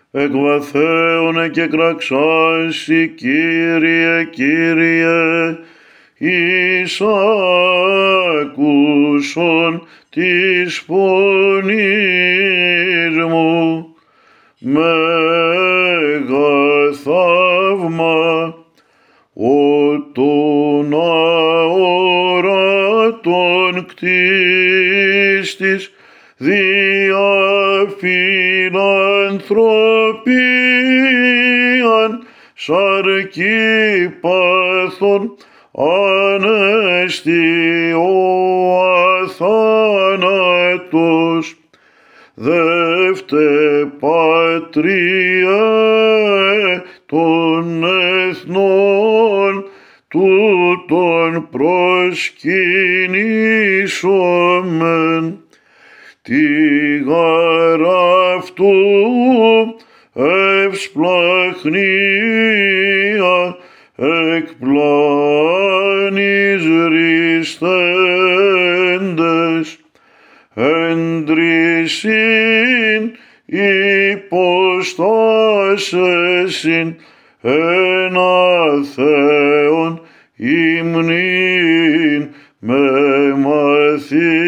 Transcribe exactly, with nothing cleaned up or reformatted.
εκ βαθέων και κραξάσι, Κύριε, Κύριε, εις άκουσον της φωνής μου, μέγα θαύμα, ο τον αόρατον κτίστης δια φιλανθρωπίαν σαρκί πάθων ανέστη ο αθάνατος. Δεύτε Πατριέ των εθνών, τούτον προσκυνήσομεν, τη γαραυτού ευσπλαχνία εκ πλάνης ριστέντες, έντρισιν υποστάσεσιν ένα Θεόν υμνήν με μαθή.